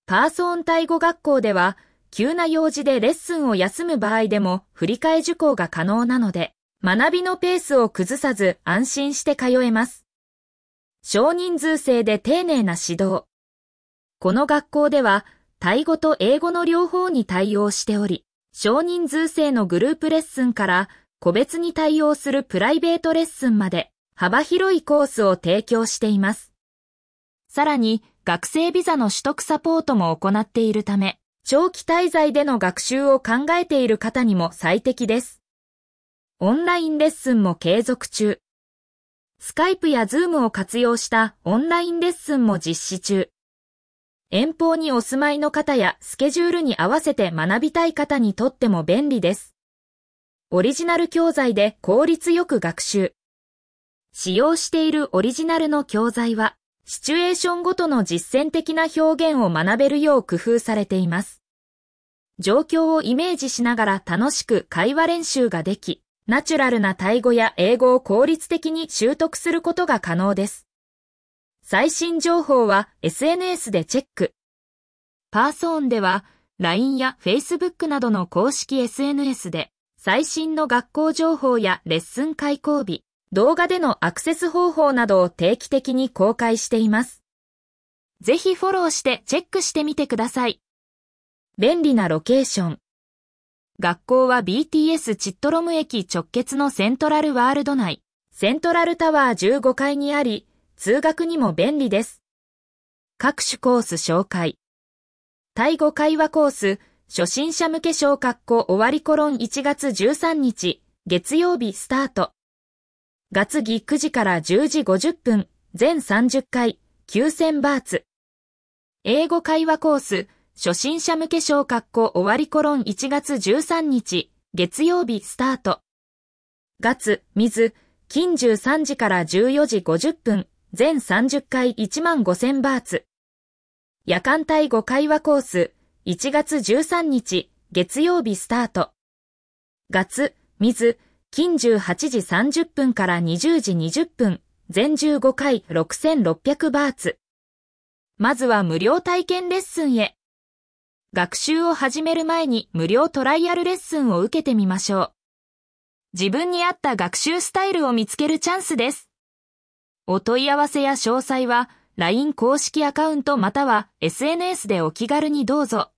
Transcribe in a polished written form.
パーソーンタイ語学校では、急な用事でレッスンを休む場合でも振り替え受講が可能なので、学びのペースを崩さず安心して通えます。少人数制で丁寧な指導。この学校では、タイ語と英語の両方に対応しており、少人数制のグループレッスンから個別に対応するプライベートレッスンまで幅広いコースを提供しています。さらに学生ビザの取得サポートも行っているため、長期滞在での学習を考えている方にも最適です。オンラインレッスンも継続中。スカイプやズームを活用したオンラインレッスンも実施中。遠方にお住まいの方やスケジュールに合わせて学びたい方にとっても便利です。オリジナル教材で効率よく学習。使用しているオリジナルの教材は、シチュエーションごとの実践的な表現を学べるよう工夫されています。状況をイメージしながら楽しく会話練習ができ、ナチュラルなタイ語や英語を効率的に習得することが可能です。最新情報は SNS でチェック。パーソーンでは LINE や Facebook などの公式 SNS で最新の学校情報やレッスン開講日、動画でのアクセス方法などを定期的に公開しています。ぜひフォローしてチェックしてみてください。便利なロケーション。学校は BTS チットロム駅直結のセントラルワールド内、セントラルタワー15階にあり、通学にも便利です。各種コース紹介。タイ語会話コース、初心者向け小学校終わり1月13日、月曜日スタート。月ぎ9時から10時50分、全30回、9000バーツ。英語会話コース、初心者向け小学校終わり1月13日、月曜日スタート。月、水、金13時から14時50分、全30回15000バーツ。夜間タイ語会話コース、1月13日、月曜日スタート。月、水、金18時30分から20時20分、全15回6600バーツ。まずは無料体験レッスンへ。学習を始める前に無料トライアルレッスンを受けてみましょう。自分に合った学習スタイルを見つけるチャンスです。お問い合わせや詳細は LINE 公式アカウントまたは SNS でお気軽にどうぞ。